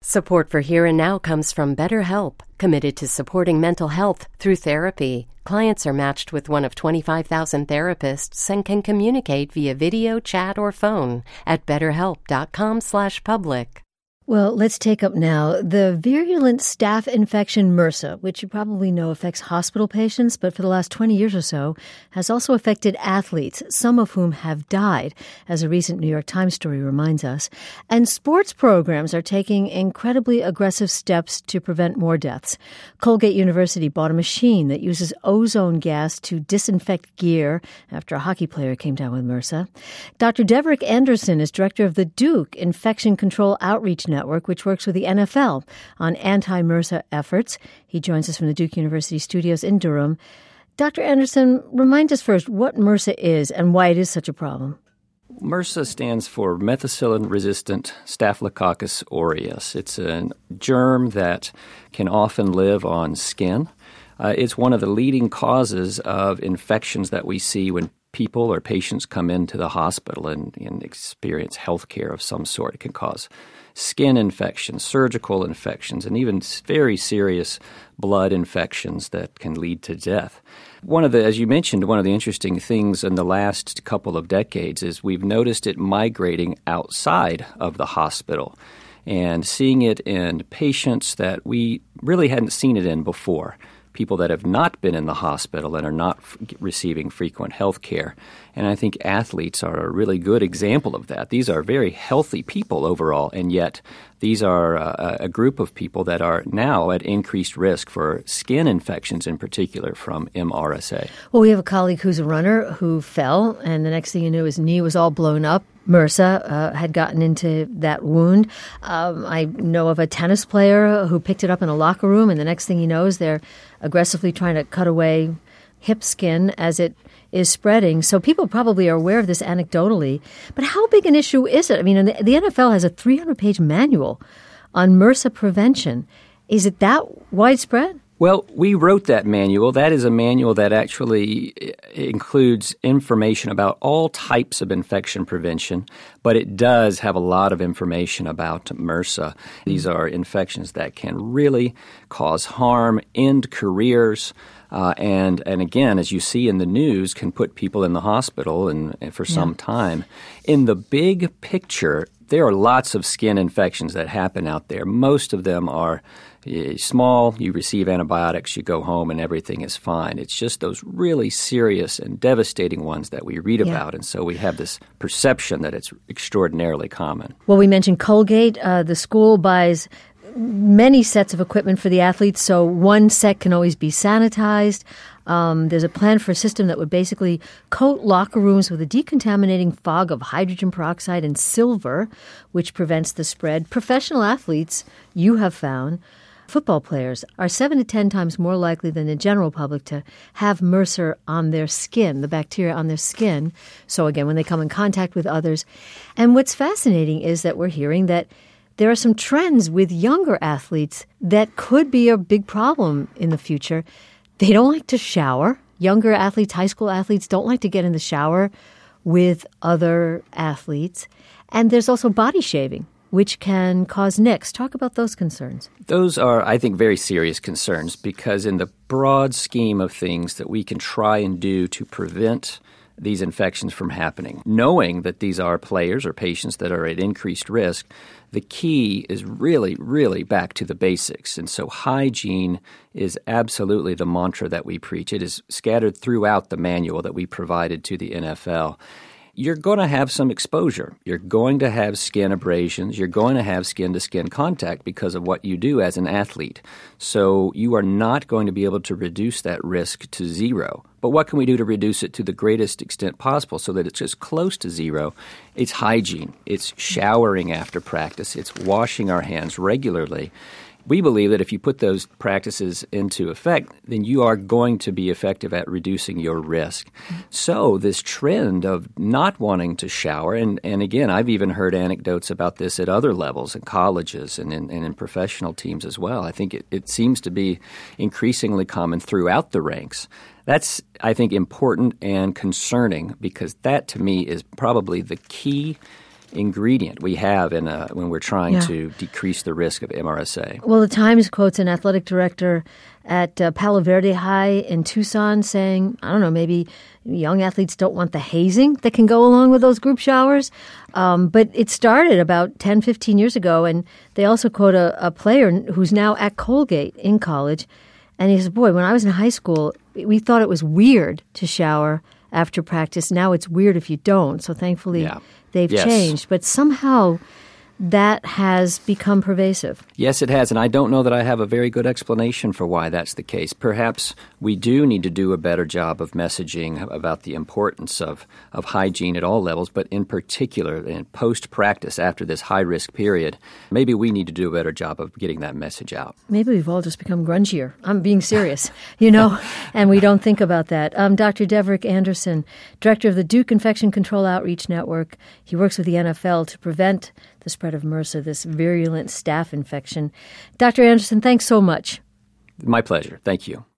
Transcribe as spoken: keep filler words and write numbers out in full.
Support for Here and Now comes from BetterHelp, committed to supporting mental health through therapy. Clients are matched with one of twenty-five thousand therapists and can communicate via video, chat, or phone at betterhelp.com slash public. Well, let's take up now the virulent staph infection MRSA, which you probably know affects hospital patients, but for the last twenty years or so has also affected athletes, some of whom have died, as a recent New York Times story reminds us. And sports programs are taking incredibly aggressive steps to prevent more deaths. Colgate University bought a machine that uses ozone gas to disinfect gear after a hockey player came down with MRSA. Doctor Deverick Anderson is director of the Duke Infection Control Outreach Network. Network, which works with the N F L on anti-MRSA efforts. He joins us from the Duke University studios in Durham. Doctor Anderson, remind us first what MRSA is and why it is such a problem. MRSA stands for methicillin-resistant Staphylococcus aureus. It's a germ that can often live on skin. Uh, it's one of the leading causes of infections that we see when people or patients come into the hospital and, and experience health care of some sort. It can cause skin infections, surgical infections, and even very serious blood infections that can lead to death. One of the, as you mentioned, one of the interesting things in the last couple of decades is we've noticed it migrating outside of the hospital and seeing it in patients that we really hadn't seen it in before. People that have not been in the hospital and are not f- receiving frequent health care. And I think athletes are a really good example of that. These are very healthy people overall, and yet these are uh, a group of people that are now at increased risk for skin infections in particular from M R S A. Well, we have a colleague who's a runner who fell, and the next thing you knew, his knee was all blown up. MRSA uh, had gotten into that wound. Um, I know of a tennis player who picked it up in a locker room, and the next thing he knows, they're aggressively trying to cut away hip skin as it is spreading. So people probably are aware of this anecdotally. But how big an issue is it? I mean, the, the N F L has a three hundred page manual on MRSA prevention. Is it that widespread? Well, we wrote that manual. That is a manual that actually includes information about all types of infection prevention, but it does have a lot of information about MRSA. These are infections that can really cause harm, end careers, uh, and and again, as you see in the news, can put people in the hospital and, and for some yeah. time. In the big picture, there are lots of skin infections that happen out there. Most of them are small, you receive antibiotics, you go home, and everything is fine. It's just those really serious and devastating ones that we read yeah. about, and so we have this perception that it's extraordinarily common. Well, we mentioned Colgate. Uh, the school buys many sets of equipment for the athletes, so one set can always be sanitized. Um, there's a plan for a system that would basically coat locker rooms with a decontaminating fog of hydrogen peroxide and silver, which prevents the spread. Professional athletes, you have found, football players are seven to ten times more likely than the general public to have MRSA on their skin, the bacteria on their skin. So again, when they come in contact with others. And what's fascinating is that we're hearing that there are some trends with younger athletes that could be a big problem in the future. They don't like to shower. Younger athletes, high school athletes, don't like to get in the shower with other athletes. And there's also body shaving, which can cause nicks. Talk about those concerns. Those are, I think, very serious concerns because in the broad scheme of things that we can try and do to prevent these infections from happening, knowing that these are players or patients that are at increased risk, the key is really, really back to the basics. And so hygiene is absolutely the mantra that we preach. It is scattered throughout the manual that we provided to the N F L. You're going to have some exposure. You're going to have skin abrasions. You're going to have skin-to-skin contact because of what you do as an athlete. So you are not going to be able to reduce that risk to zero. But what can we do to reduce it to the greatest extent possible so that it's just close to zero? It's hygiene. It's showering after practice. It's washing our hands regularly. We believe that if you put those practices into effect, then you are going to be effective at reducing your risk. So this trend of not wanting to shower, and, and again, I've even heard anecdotes about this at other levels in colleges and in, and in professional teams as well. I think it, it seems to be increasingly common throughout the ranks. That's, I think, important and concerning because that, to me, is probably the key ingredient we have in a, when we're trying Yeah. to decrease the risk of M R S A. Well, the Times quotes an athletic director at uh, Palo Verde High in Tucson saying, I don't know, maybe young athletes don't want the hazing that can go along with those group showers. Um, but it started about ten, fifteen years ago. And they also quote a, a player who's now at Colgate in college. And he says, boy, when I was in high school, we thought it was weird to shower after practice. Now it's weird if you don't. So thankfully Yeah. they've Yes. changed. But somehow that has become pervasive. Yes, it has, and I don't know that I have a very good explanation for why that's the case. Perhaps we do need to do a better job of messaging about the importance of, of hygiene at all levels, but in particular in post-practice after this high-risk period, maybe we need to do a better job of getting that message out. Maybe we've all just become grungier. I'm being serious, you know, and we don't think about that. Um, Doctor Deverick Anderson, director of the Duke Infection Control Outreach Network. He works with the N F L to prevent the spread of MRSA, this virulent staph infection. Doctor Anderson, thanks so much. My pleasure. Thank you.